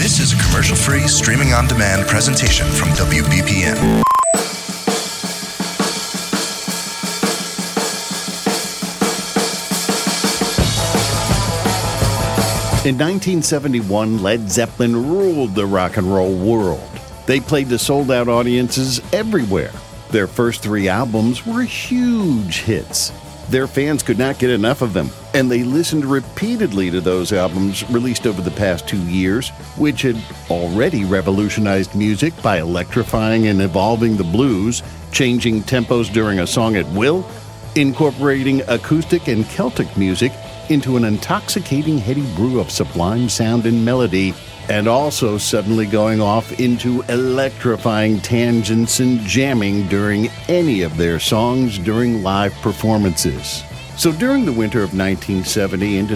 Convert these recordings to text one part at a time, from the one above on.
This is a commercial-free, streaming-on-demand presentation from WBPM. In 1971, Led Zeppelin ruled the rock and roll world. They played to sold-out audiences everywhere. Their first 3 albums were huge hits. Their fans could not get enough of them, and they listened repeatedly to those albums released over the past 2 years, which had already revolutionized music by electrifying and evolving the blues, changing tempos during a song at will, incorporating acoustic and Celtic music into an intoxicating heady brew of sublime sound and melody, and also suddenly going off into electrifying tangents and jamming during any of their songs during live performances. So during the winter of 1970 into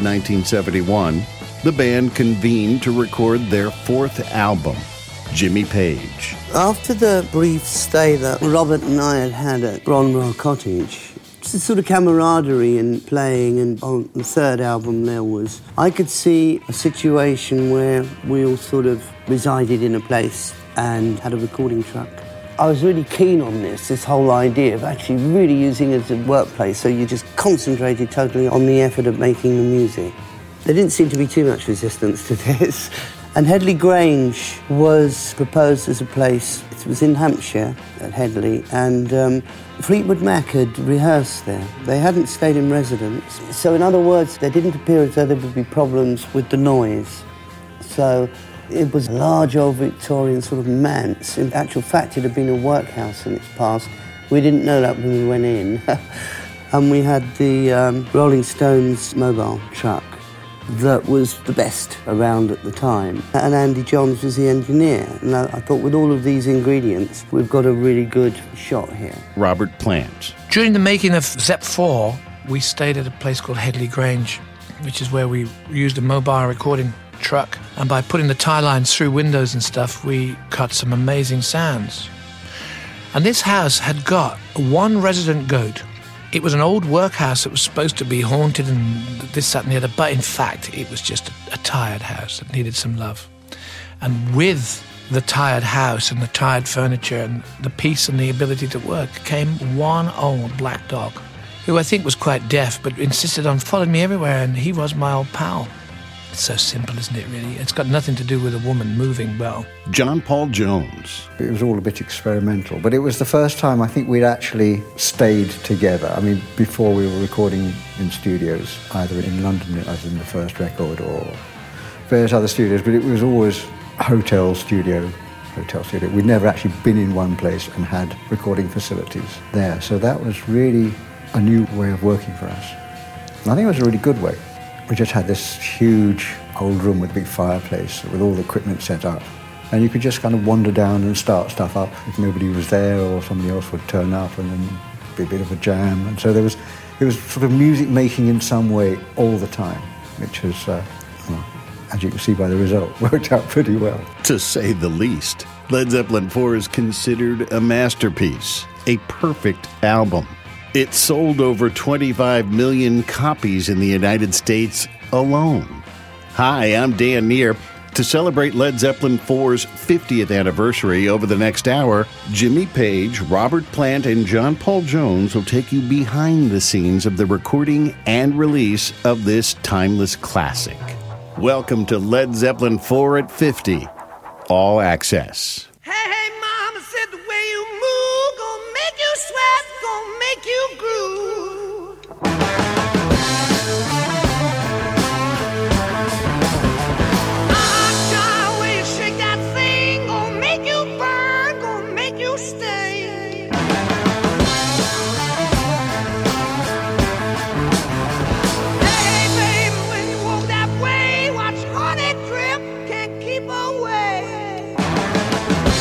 1971, the band convened to record their 4th album, Jimmy Page. After the brief stay that Robert and I had at Bronwell Cottage, it's a sort of camaraderie in playing, and on the 3rd album I could see a situation where we all sort of resided in a place and had a recording truck. I was really keen on this whole idea of actually really using it as a workplace, so you just concentrated totally on the effort of making the music. There didn't seem to be too much resistance to this. And Headley Grange was proposed as a place. It was in Hampshire, at Headley, and Fleetwood Mac had rehearsed there. They hadn't stayed in residence. So in other words, there didn't appear as though there would be problems with the noise. So it was a large old Victorian sort of manse. In actual fact, it had been a workhouse in its past. We didn't know that when we went in. And we had the Rolling Stones mobile truck that was the best around at the time. And Andy Johns was the engineer. And I thought with all of these ingredients, we've got a really good shot here. Robert Plant. During the making of Zepp 4, we stayed at a place called Headley Grange, which is where we used a mobile recording truck. And by putting the tie lines through windows and stuff, we cut some amazing sounds. And this house had got 1 resident goat. It was an old workhouse that was supposed to be haunted and this, that and the other, but in fact it was just a tired house that needed some love. And with the tired house and the tired furniture and the peace and the ability to work came 1 old black dog, who I think was quite deaf but insisted on following me everywhere, and he was my old pal. It's so simple, isn't it, really? It's got nothing to do with a woman moving well. John Paul Jones. It was all a bit experimental, but it was the first time I think we'd actually stayed together. I mean, before we were recording in studios, either in London as in the first record or various other studios, but it was always hotel studio. We'd never actually been in one place and had recording facilities there. So that was really a new way of working for us. And I think it was a really good way. We just had this huge old room with a big fireplace with all the equipment set up. And you could just kind of wander down and start stuff up if nobody was there, or somebody else would turn up and then be a bit of a jam. And so it was sort of music making in some way all the time, which was, as you can see by the result, worked out pretty well. To say the least. Led Zeppelin 4 is considered a masterpiece, a perfect album. It sold over 25 million copies in the United States alone. Hi, I'm Dan Neer. To celebrate Led Zeppelin 4's 50th anniversary over the next hour, Jimmy Page, Robert Plant, and John Paul Jones will take you behind the scenes of the recording and release of this timeless classic. Welcome to Led Zeppelin 4 at 50, All Access. Hey, mama said the way you move gonna make you sweat, gonna make you groove. Child, way you shake that thing, gonna make you burn, gonna make you stay. Hey, baby, when you walk that way, watch honey drip, can't keep away.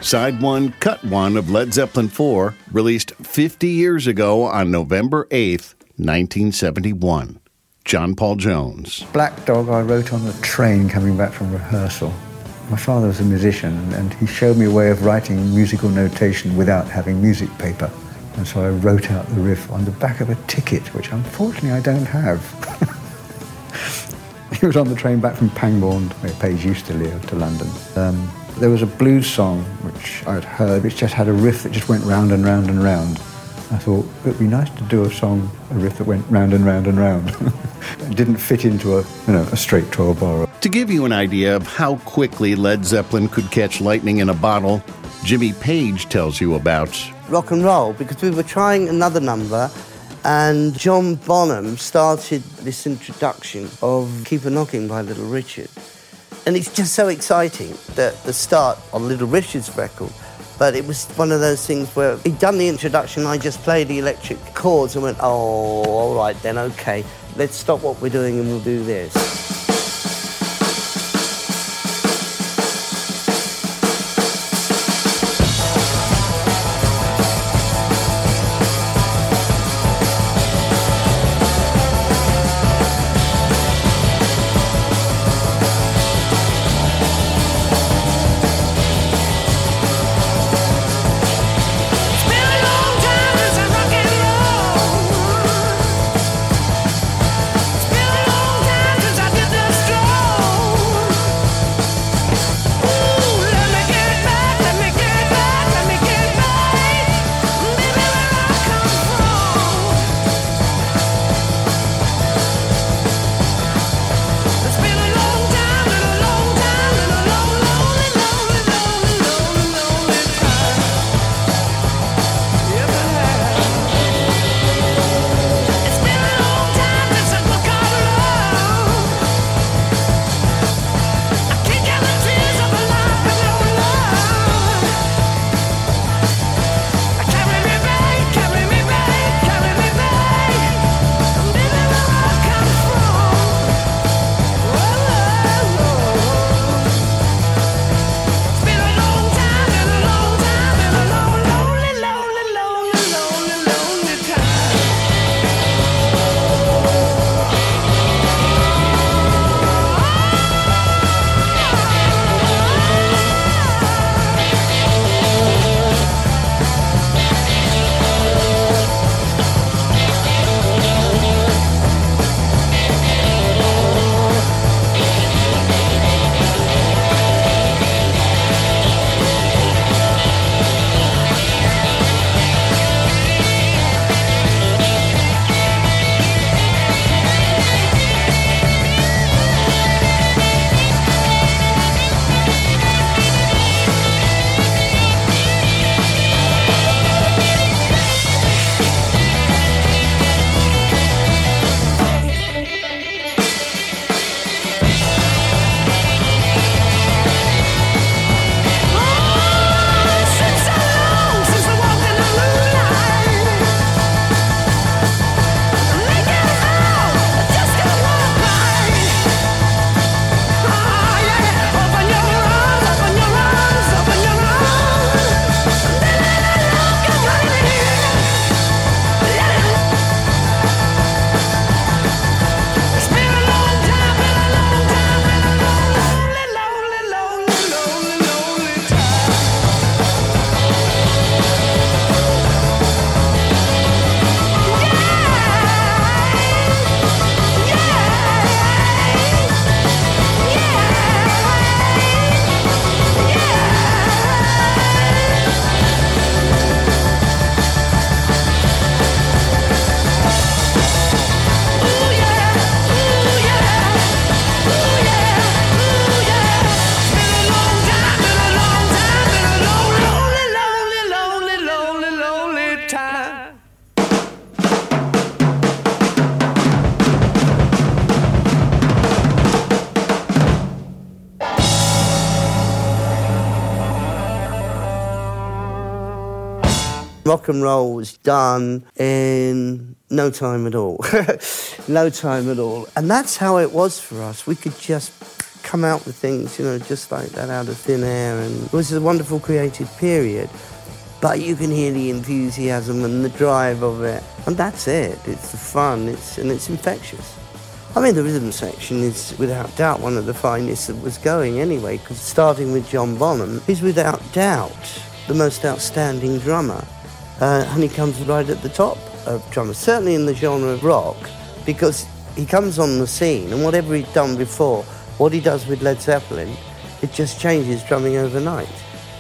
Side 1, Cut 1 of Led Zeppelin 4, released 50 years ago on November 8th, 1971. John Paul Jones. Black Dog I wrote on the train coming back from rehearsal. My father was a musician, and he showed me a way of writing musical notation without having music paper. And so I wrote out the riff on the back of a ticket, which unfortunately I don't have. He was on the train back from Pangbourne, where Page used to live, to London. There was a blues song which I'd heard, which just had a riff that just went round and round and round. I thought it would be nice to do a riff that went round and round and round. It didn't fit into a straight 12 bar. To give you an idea of how quickly Led Zeppelin could catch lightning in a bottle, Jimmy Page tells you about rock and roll, because we were trying another number, and John Bonham started this introduction of Keep a Knocking by Little Richard. And it's just so exciting that the start on Little Richard's record. But it was one of those things where he'd done the introduction, I just played the electric chords and went, oh, all right then, okay, let's stop what we're doing and we'll do this. Rock and roll was done in no time at all. No time at all. And that's how it was for us. We could just come out with things, just like that out of thin air. And it was a wonderful creative period. But you can hear the enthusiasm and the drive of it. And that's it. It's the fun, and it's infectious. I mean, the rhythm section is without doubt one of the finest that was going anyway, because starting with John Bonham, he's without doubt the most outstanding drummer. And he comes right at the top of drummers, certainly in the genre of rock, because he comes on the scene, and whatever he'd done before, what he does with Led Zeppelin, it just changes drumming overnight.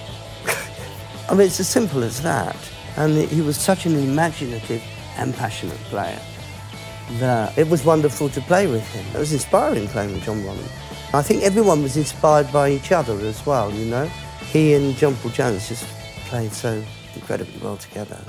I mean, it's as simple as that. And he was such an imaginative and passionate player that it was wonderful to play with him. It was inspiring playing with John Bonham. I think everyone was inspired by each other as well, He and John Paul Jones just played so incredibly well together.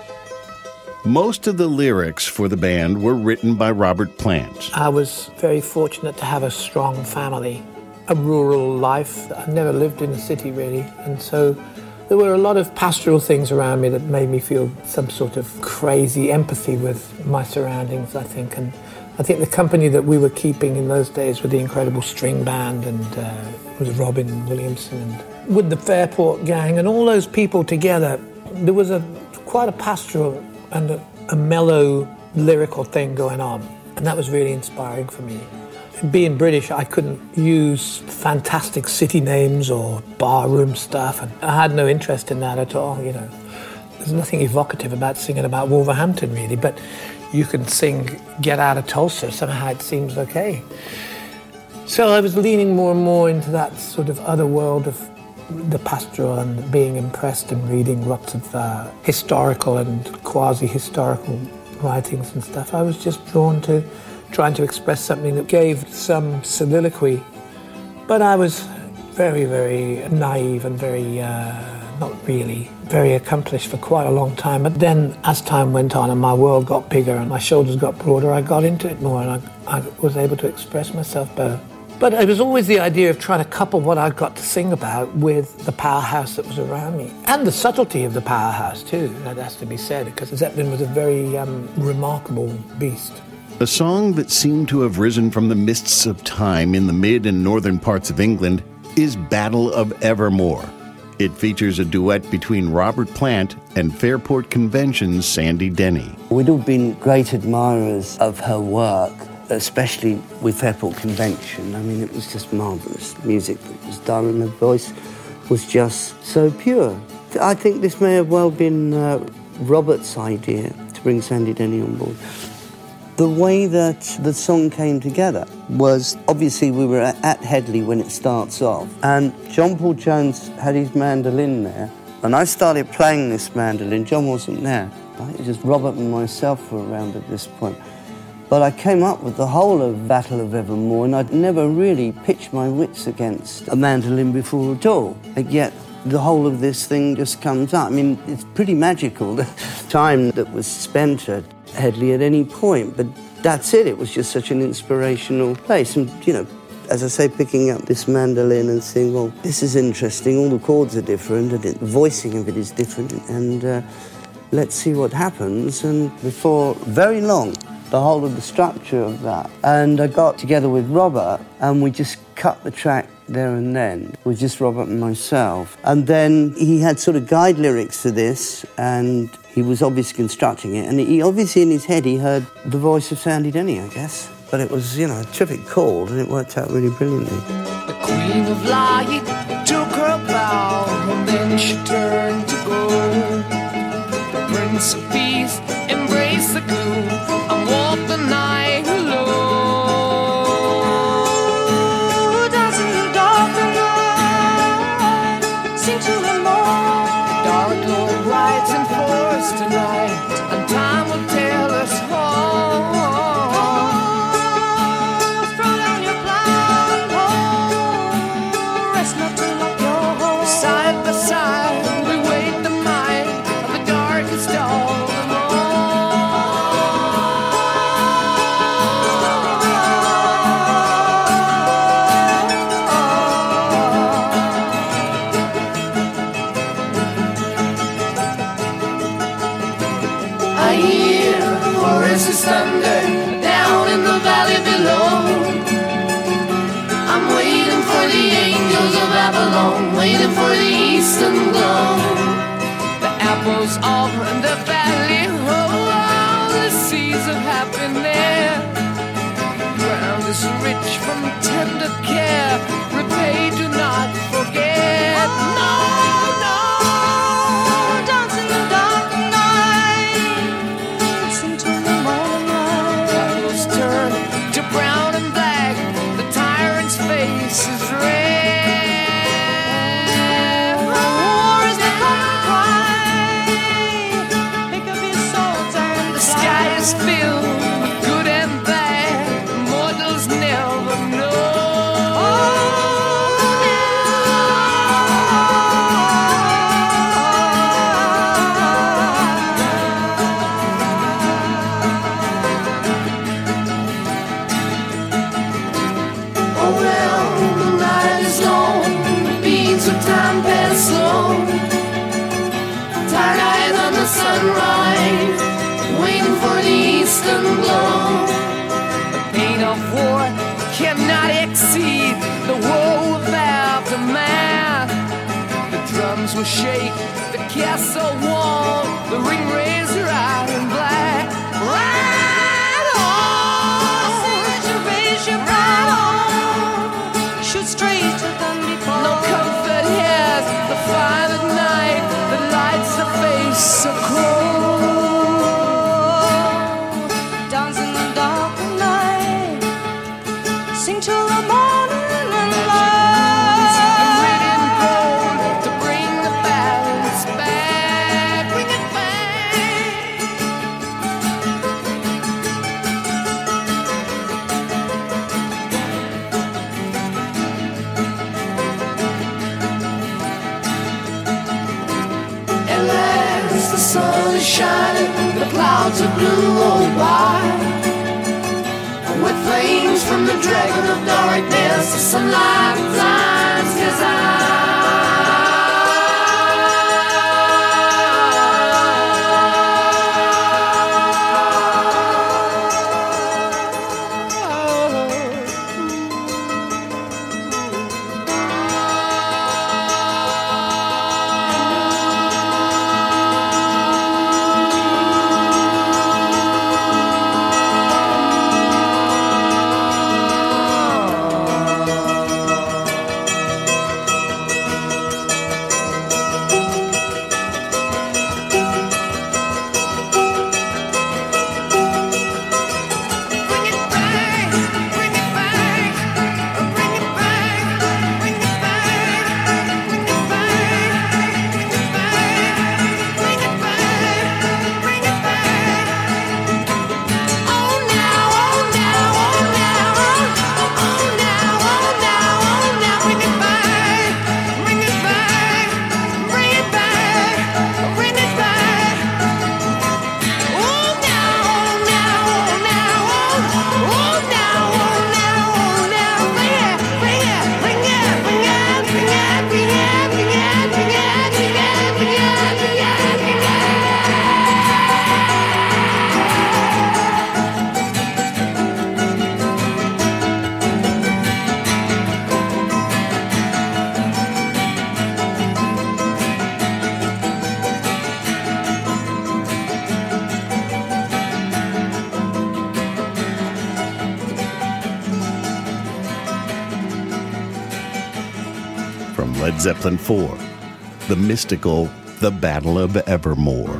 Most of the lyrics for the band were written by Robert Plant. I was very fortunate to have a strong family, a rural life. I never lived in a city, really, and so there were a lot of pastoral things around me that made me feel some sort of crazy empathy with my surroundings, I think. And I think the company that we were keeping in those days with the incredible string band and with Robin Williamson and with the Fairport Gang and all those people together, there was quite a pastoral and a mellow lyrical thing going on. And that was really inspiring for me. Being British, I couldn't use fantastic city names or barroom stuff, and I had no interest in that at all, There's nothing evocative about singing about Wolverhampton, really, but you can sing Get Out of Tulsa, somehow it seems okay. So I was leaning more and more into that sort of other world of the pastoral and being impressed and reading lots of historical and quasi-historical writings and stuff. I was just drawn to trying to express something that gave some soliloquy. But I was very, very naive and very, not really, very accomplished for quite a long time. But then as time went on and my world got bigger and my shoulders got broader, I got into it more and I was able to express myself better. But it was always the idea of trying to couple what I got to sing about with the powerhouse that was around me. And the subtlety of the powerhouse, too, that has to be said, because Zeppelin was a very remarkable beast. A song that seemed to have risen from the mists of time in the mid and northern parts of England is Battle of Evermore. It features a duet between Robert Plant and Fairport Convention's Sandy Denny. We'd all been great admirers of her work, especially with Fairport Convention. I mean, it was just marvellous music that was done, and her voice was just so pure. I think this may have well been Robert's idea to bring Sandy Denny on board. The way that the song came together was, obviously we were at Headley when it starts off, and John Paul Jones had his mandolin there, and I started playing this mandolin. John wasn't there. I think it was just Robert and myself were around at this point. But I came up with the whole of Battle of Evermore, and I'd never really pitched my wits against a mandolin before at all. And yet the whole of this thing just comes up. I mean, it's pretty magical, the time that was spent at Headley at any point, but that's it. It was just such an inspirational place. And, as I say, picking up this mandolin and saying, well, this is interesting, all the chords are different, and the voicing of it is different, and let's see what happens. And before very long, the whole of the structure of that. And I got together with Robert, and we just cut the track there and then, with just Robert and myself. And then he had sort of guide lyrics to this, and he was obviously constructing it, and he obviously in his head he heard the voice of Sandy Denny, I guess. But it was, a terrific chord, and it worked out really brilliantly. The Queen of Light took her bow, and then she turned to go. The Prince of Peace embraced the gloom and walked the night alone. Dancing in the dark night, sing to him more. The Dark Lord rides in force tonight, and time will tell us all. Throw down your blindfold, rest not to lock your hold. Side by side, we wait the night of the darkest dawn. Thunder down in the valley below. I'm waiting drive along, waiting for the eastern glow. The apples all in the valley, oh, the seeds of happiness. Ground is rich from tender care, repay, do not forget. No, no, dance in the dark night, sing till the morning light. Apples turn to brown and black, the tyrant's face is red. War is the common cry, pick up your swords and the sky is filled with good and bad, mortals never know. Oh well, the night is long, the beats of time pass slow. Tired eyes on the sunrise, waiting for the eastern glow. The pain of war cannot exceed the woe of aftermath. The drums will shake, the castle wall, the ring razor iron black. Ride on, raise your right on, shoot straight to Dundee Fall. No comfort here, the fire at night that lights the face so cold. Dance in the dark of night, sing till the morning and light. Red and gold to bring the balance back, bring it back. At last the sun is shining, the clouds are blue roll by. With flames from the dragon of darkness, the sunlight blinds his From Led Zeppelin 4, the mystical The Battle of Evermore.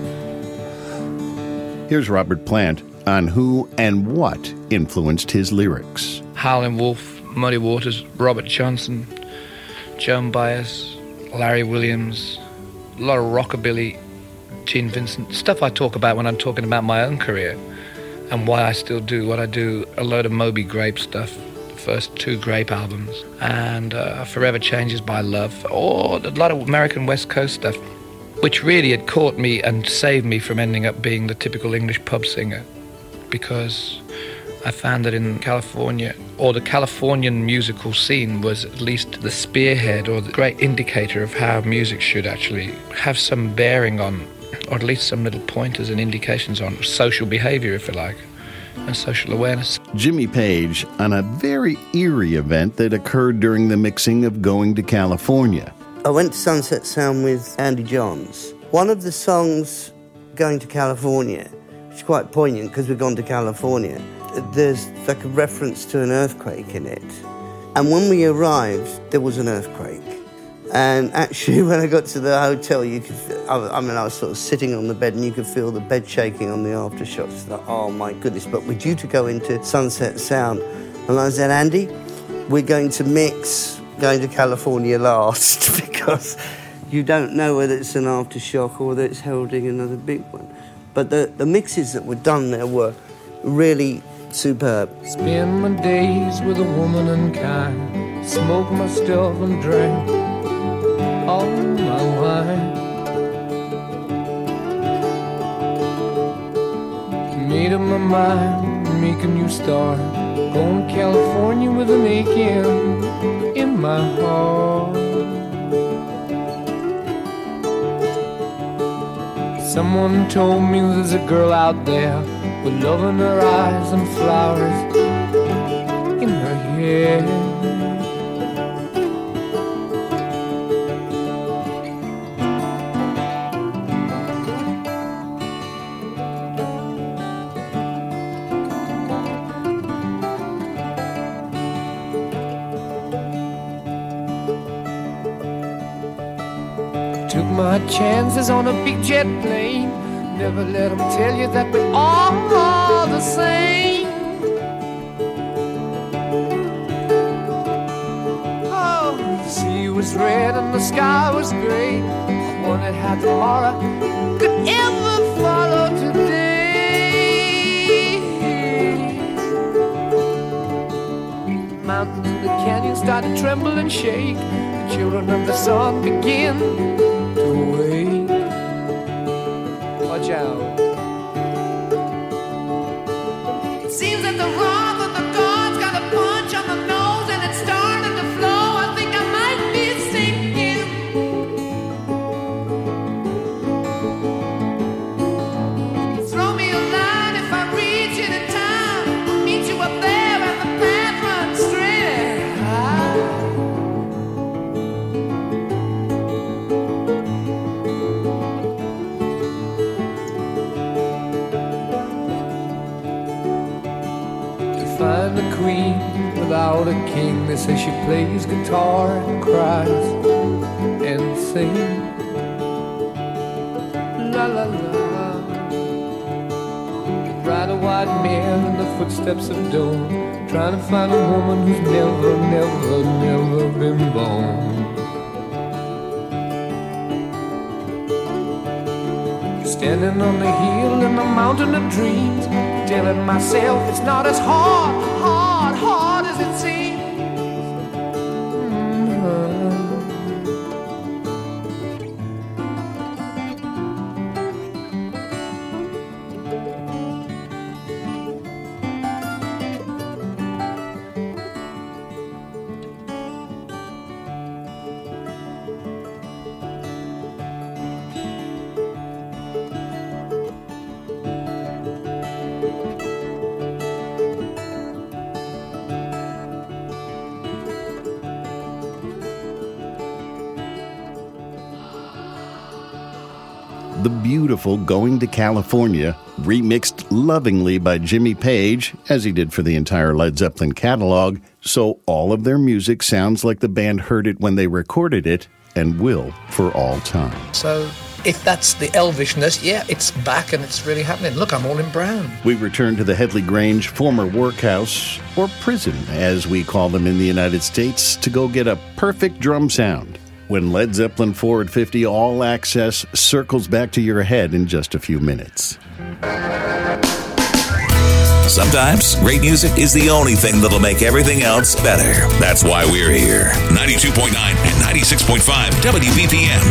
Here's Robert Plant on who and what influenced his lyrics. Howlin' Wolf, Muddy Waters, Robert Johnson, Joan Baez, Larry Williams, a lot of rockabilly, Gene Vincent, stuff I talk about when I'm talking about my own career and why I still do what I do, a load of Moby Grape stuff, the first 2 Grape albums, and Forever Changes by Love, or a lot of American West Coast stuff, which really had caught me and saved me from ending up being the typical English pub singer, because I found that in California, or the Californian musical scene was at least the spearhead or the great indicator of how music should actually have some bearing on, or at least some little pointers and indications on social behavior, if you like. and social awareness. Jimmy Page on a very eerie event that occurred during the mixing of Going to California. I went to Sunset Sound with Andy Johns. One of the songs, Going to California, is quite poignant because we've gone to California. There's like a reference to an earthquake in it. And when we arrived, there was an earthquake. And actually, when I got to the hotel, you could, I was sort of sitting on the bed and you could feel the bed shaking on the aftershocks. Like, oh my goodness, but we're due to go into Sunset Sound. And I said, Andy, we're going to mix Going to California last because you don't know whether it's an aftershock or whether it's heralding another big one. But the mixes that were done there were really superb. Spend my days with a woman unkind, smoke my stuff and drink all my wine. Made up my mind, make a new start, going to California with an aching in my heart. Someone told me there's a girl out there with love in her eyes and flowers in her hair. Took my chances on a big jet plane. Never let them tell you that we're all the same. Oh, the sea was red and the sky was gray. I wondered how tomorrow could ever follow today. Mountains in the canyon start to tremble and shake. The children of the sun begin to wake. Watch out. It seems that the wrath of the gods got a punch on the nose and it's starting to flow. I think I might be sinking. Throw me a line if I reach it in time. I'll meet you up there and the path runs straight. Find a queen without a king. They say she plays guitar and cries and sings. La la la. Ride a white mare in the footsteps of dawn, trying to find a woman who's never, never, never been born. Standing on the hill in the mountain of dreams, telling myself it's not as hard as it seems. The beautiful Going to California, remixed lovingly by Jimmy Page, as he did for the entire Led Zeppelin catalog, so all of their music sounds like the band heard it when they recorded it, and will for all time. So if that's the Elvishness, yeah, it's back and it's really happening. Look, I'm all in brown. We return to the Headley Grange former workhouse, or prison, as we call them in the United States, to go get a perfect drum sound. When Led Zeppelin Forward 50 All Access circles back to your head in just a few minutes. Sometimes great music is the only thing that'll make everything else better. That's why we're here. 92.9 and 96.5 WBPM.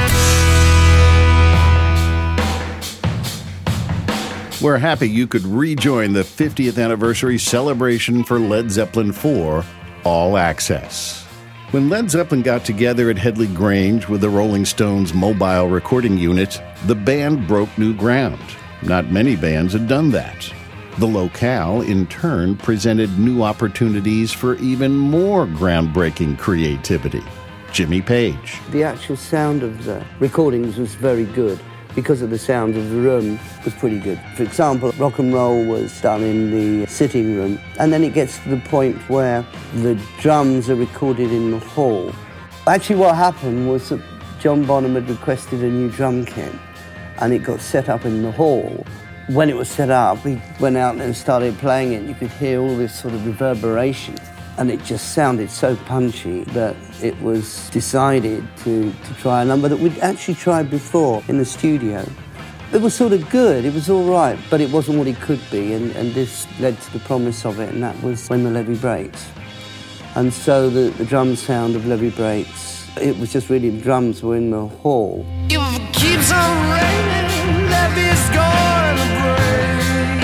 We're happy you could rejoin the 50th anniversary celebration for Led Zeppelin 4 All Access. When Led Zeppelin got together at Headley Grange with the Rolling Stones mobile recording unit, the band broke new ground. Not many bands had done that. The locale, in turn, presented new opportunities for even more groundbreaking creativity. Jimmy Page. The actual sound of the recordings was very good because of the sound of the room was pretty good. For example, rock and roll was done in the sitting room, and then it gets to the point where the drums are recorded in the hall. Actually, what happened was that John Bonham had requested a new drum kit, and it got set up in the hall. When it was set up, we went out and started playing it. You could hear all this sort of reverberation, and it just sounded so punchy that it was decided to try a number that we'd actually tried before in the studio. It was sort of good, it was all right, but it wasn't what it could be, and this led to the promise of it, and that was When the Levee Breaks. And so the drum sound of Levee Breaks, it was just really the drums were in the hall. If it keeps on raining, levee's gonna break.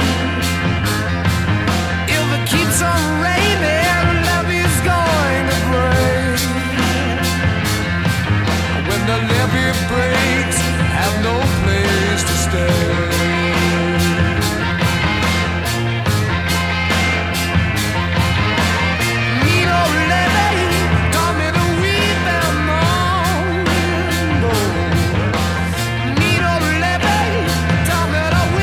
If it keeps on raining, levee's going to break. When the levee breaks, have no place to stay. Need a levee, tell me to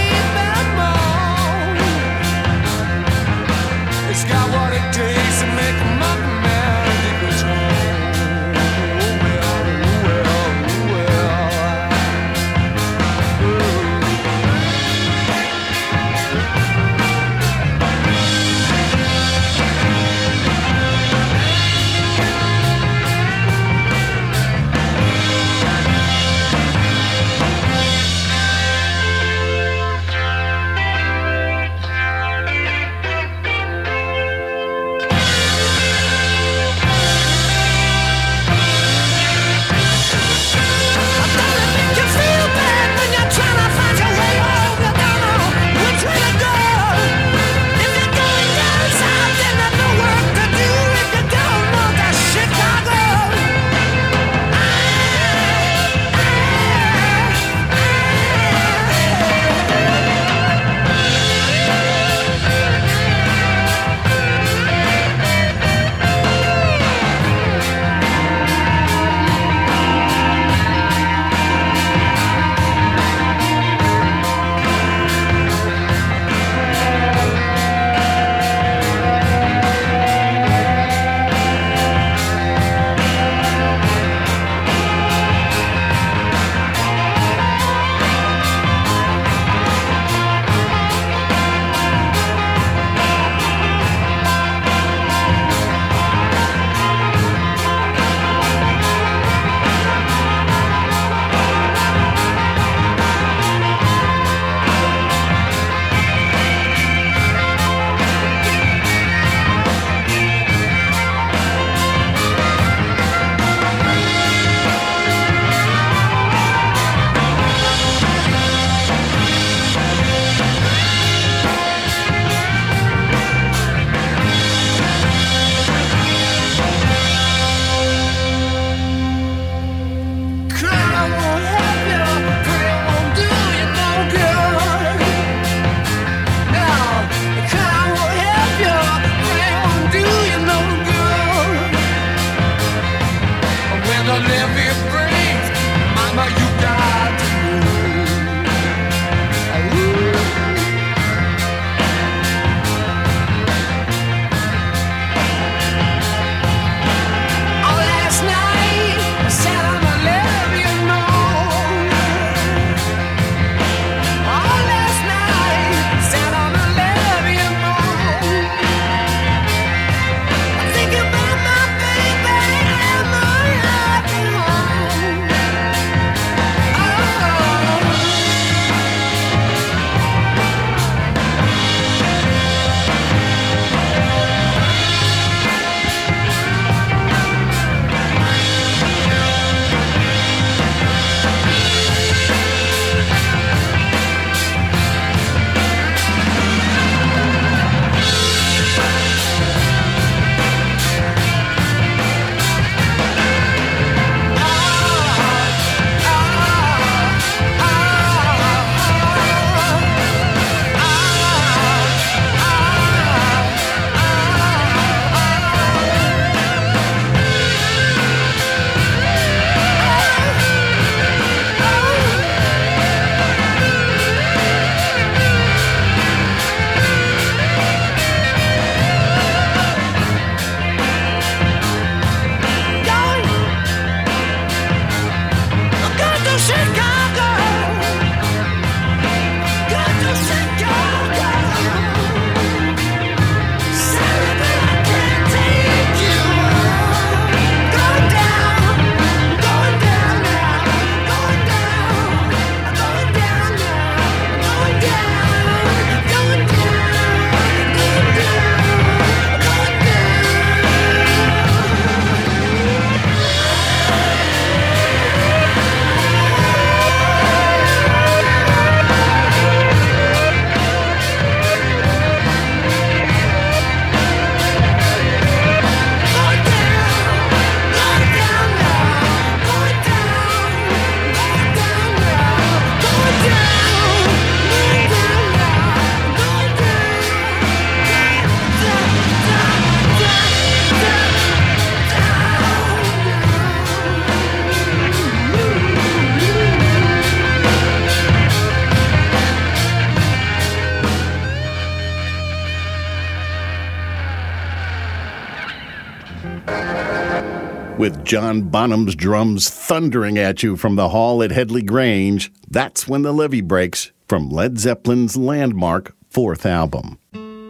With John Bonham's drums thundering at you from the hall at Headley Grange, That's When the Levee Breaks from Led Zeppelin's landmark fourth album.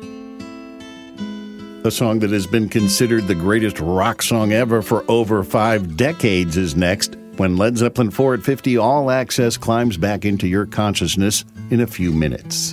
A song that has been considered the greatest rock song ever for over 5 decades is next, when Led Zeppelin 4 at 50 All Access climbs back into your consciousness in a few minutes.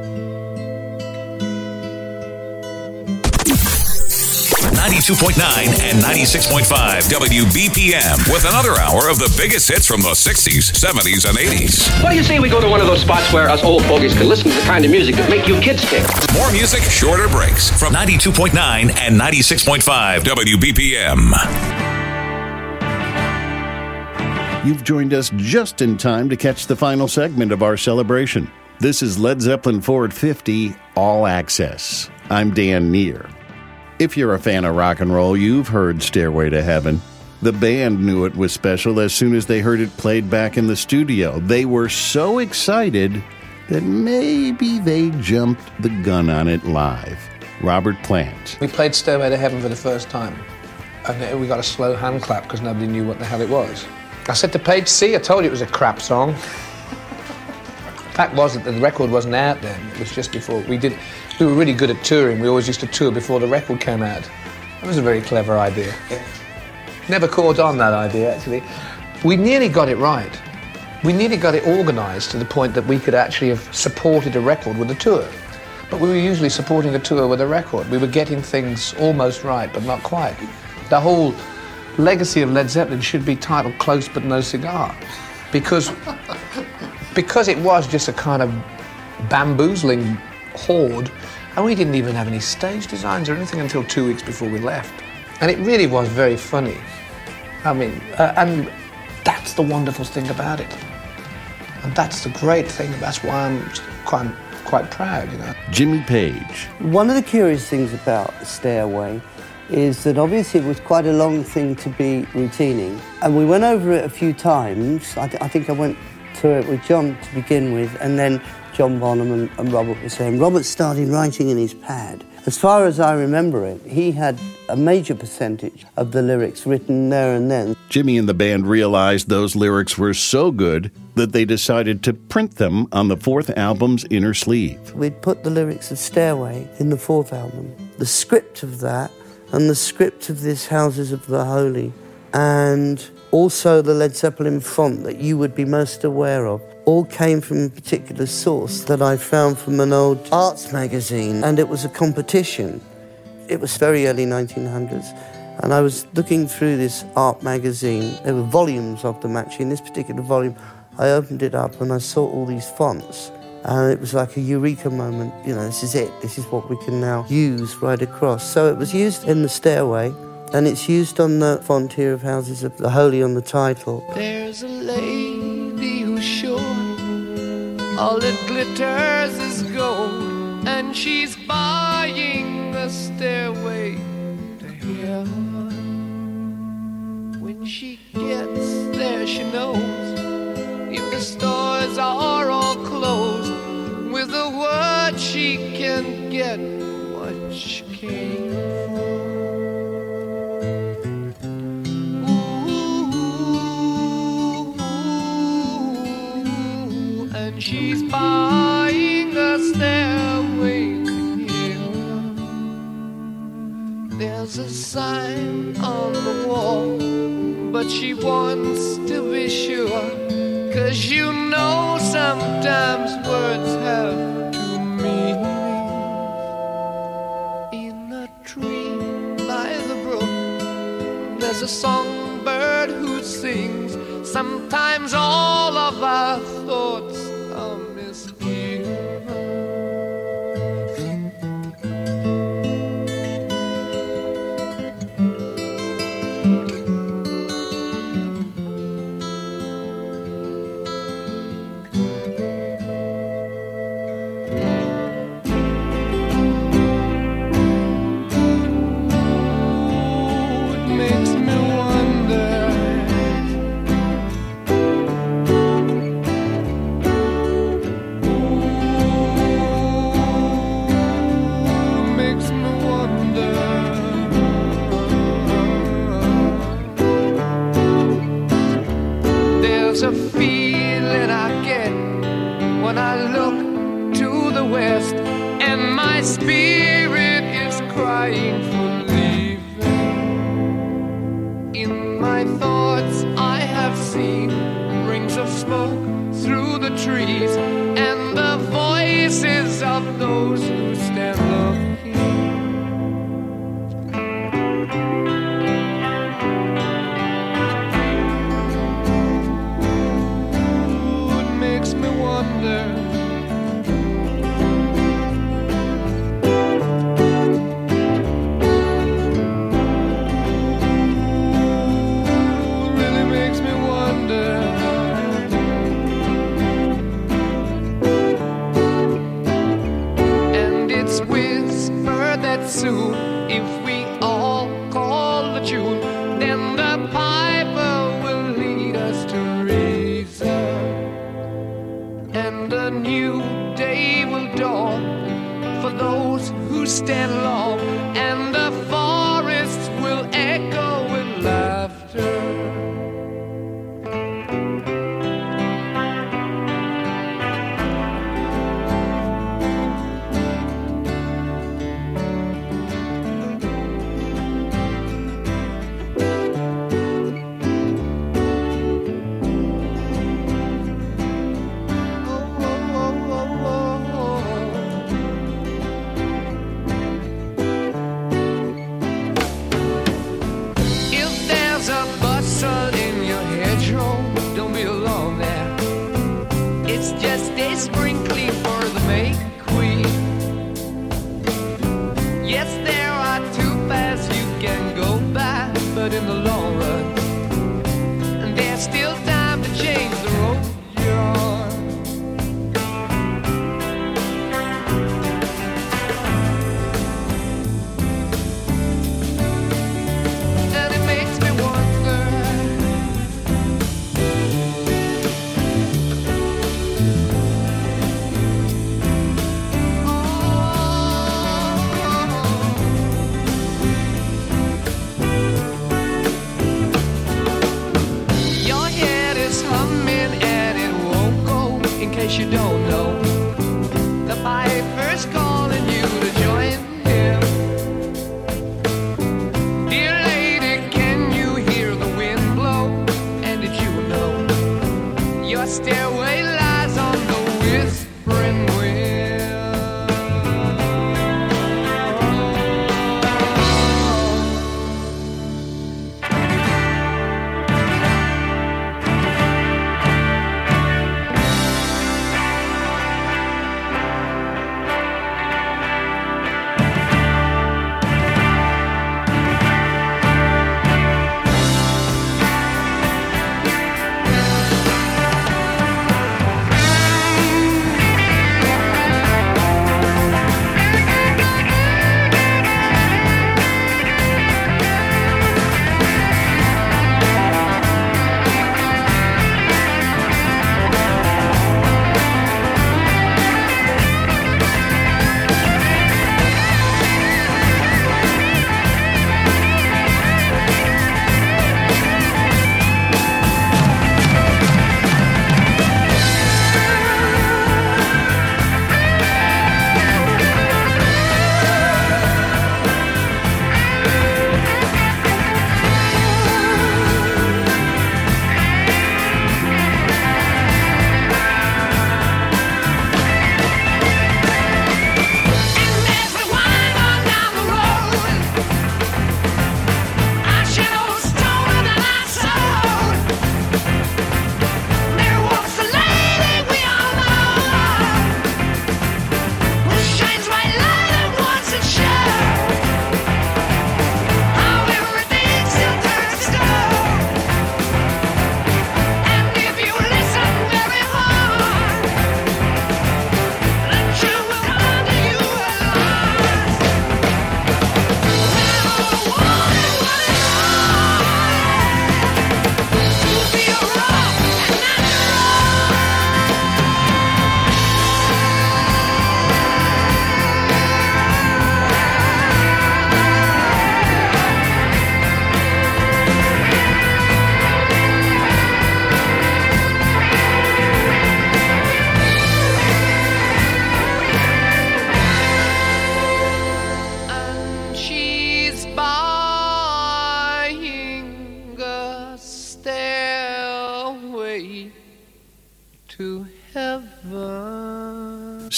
92.9 and 96.5 WBPM with another hour of the biggest hits from the 60s, 70s, and 80s. What do you say we go to one of those spots where us old fogies can listen to the kind of music that make you kids tick? More music, shorter breaks from 92.9 and 96.5 WBPM. You've joined us just in time to catch the final segment of our celebration. This is Led Zeppelin 4 at 50 All Access. I'm Dan Neer. If you're a fan of rock and roll, you've heard Stairway to Heaven. The band knew it was special as soon as they heard it played back in the studio. They were so excited that maybe they jumped the gun on it live. Robert Plant. We played Stairway to Heaven for the first time, and we got a slow hand clap because nobody knew what the hell it was. I said to Page C, I told you it was a crap song. The fact was that the record wasn't out then. It was just before we were really good at touring. We always used to tour before the record came out. That was a very clever idea. Never caught on, that idea, actually. We nearly got it right. We nearly got it organised to the point that we could actually have supported a record with a tour. But we were usually supporting a tour with a record. We were getting things almost right, but not quite. The whole legacy of Led Zeppelin should be titled Close But No Cigar. Because it was just a kind of bamboozling horde, and we didn't even have any stage designs or anything until 2 weeks before we left. And it really was very funny. I mean, and that's the wonderful thing about it. And that's the great thing. That's why I'm quite proud, you know. Jimmy Page. One of the curious things about Stairway is that obviously it was quite a long thing to be routining, and we went over it a few times. I think I went through it with John to begin with, and then John Bonham and Robert were saying. Robert started writing in his pad. As far as I remember it, he had a major percentage of the lyrics written there and then. Jimmy and the band realized those lyrics were so good that they decided to print them on the fourth album's inner sleeve. We'd put the lyrics of Stairway in the fourth album. The script of that and the script of this Houses of the Holy, and also the Led Zeppelin font that you would be most aware of, all came from a particular source that I found from an old arts magazine, and it was a competition. It was very early 1900s, and I was looking through this art magazine. There were volumes of them, actually. In this particular volume, I opened it up and I saw all these fonts, and it was like a eureka moment. You know, this is it. This is what we can now use right across. So it was used in the Stairway, and it's used on the font here of Houses of the Holy on the title. There's a lady who's sure all that glitters is gold, and she's buying a stairway to heaven. When she gets there, she knows if the stores are all closed, with a word she can get what she came for. And she's buying a stairway to heaven. There's a sign on the wall, but she wants to be sure, 'cause you know sometimes words have two meanings. In a tree by the brook, there's a songbird who sings. Sometimes all of our thoughts are misgiven. Makes me wonder spirit is crying for leaving. In my thoughts I have seen rings of smoke through the trees and the voices of those who stand looking. It makes me wonder. Soon, if we all call the tune, then the piper will lead us to reason, and a new day will dawn for those who stand long, and the forests will echo with laughter. Just a sprinkling for the May Queen. Yes, there are two paths you can go by, but in the long run, there's still time to change the road you're on. And it makes me wonder.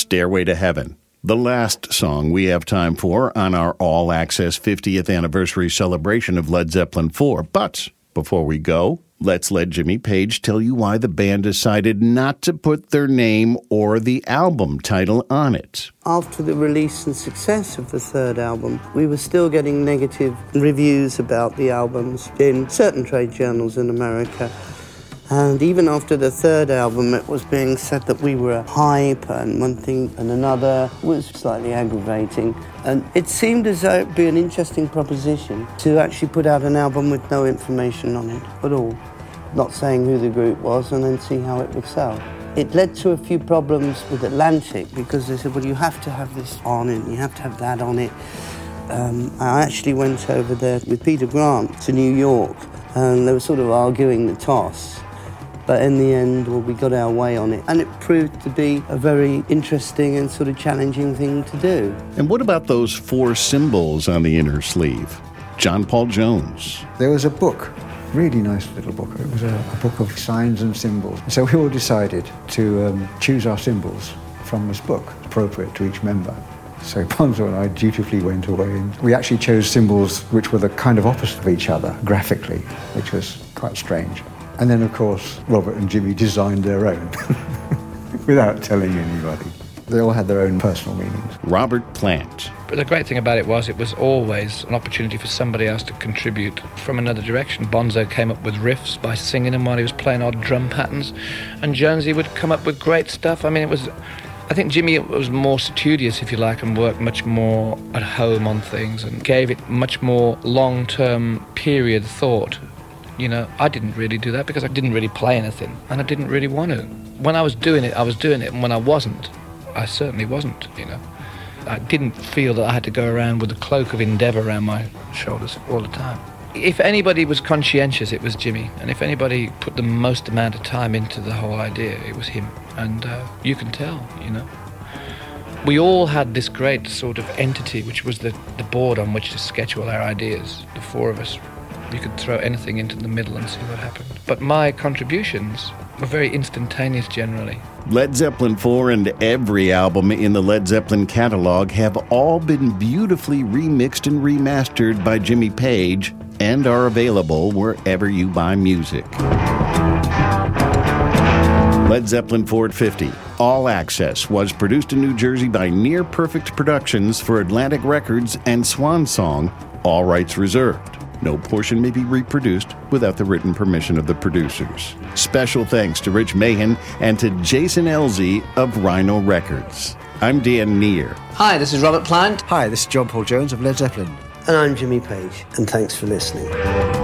Stairway to Heaven, the last song we have time for on our All Access 50th anniversary celebration of Led Zeppelin 4. But before we go, let's let Jimmy Page tell you why the band decided not to put their name or the album title on it. After the release and success of the third album, we were still getting negative reviews about the albums in certain trade journals in America. And even after the third album, it was being said that we were a hype, and one thing and another was slightly aggravating. And it seemed as though it would be an interesting proposition to actually put out an album with no information on it at all, not saying who the group was, and then see how it would sell. It led to a few problems with Atlantic, because they said, well, you have to have this on it, you have to have that on it. I actually went over there with Peter Grant to New York, and they were sort of arguing the toss. But in the end, well, we got our way on it. And it proved to be a very interesting and sort of challenging thing to do. And what about those 4 symbols on the inner sleeve? John Paul Jones. There was a book, really nice little book. It was a book of signs and symbols. So we all decided to choose our symbols from this book, appropriate to each member. So Bonzo and I dutifully went away, and we actually chose symbols which were the kind of opposite of each other, graphically, which was quite strange. And then, of course, Robert and Jimmy designed their own, without telling anybody. They all had their own personal meanings. Robert Plant. But the great thing about it was always an opportunity for somebody else to contribute from another direction. Bonzo came up with riffs by singing them while he was playing odd drum patterns, and Jonesy would come up with great stuff. I mean, I think Jimmy was more studious, if you like, and worked much more at home on things and gave it much more long-term period thought. You know, I didn't really do that because I didn't really play anything, and I didn't really want to. When I was doing it, and when I wasn't, I certainly wasn't, you know. I didn't feel that I had to go around with a cloak of endeavour around my shoulders all the time. If anybody was conscientious, it was Jimmy, and if anybody put the most amount of time into the whole idea, it was him. And you can tell, you know. We all had this great sort of entity, which was the board on which to sketch all our ideas, the 4 of us. You could throw anything into the middle and see what happened. But my contributions were very instantaneous generally. Led Zeppelin 4 and every album in the Led Zeppelin catalog have all been beautifully remixed and remastered by Jimmy Page and are available wherever you buy music. Led Zeppelin 4 at 50, All Access, was produced in New Jersey by Near Perfect Productions for Atlantic Records and Swan Song, all rights reserved. No portion may be reproduced without the written permission of the producers. Special thanks to Rich Mahan and to Jason Elzey of Rhino Records. I'm Dan Neer. Hi, this is Robert Plant. Hi, this is John Paul Jones of Led Zeppelin. And I'm Jimmy Page, and thanks for listening.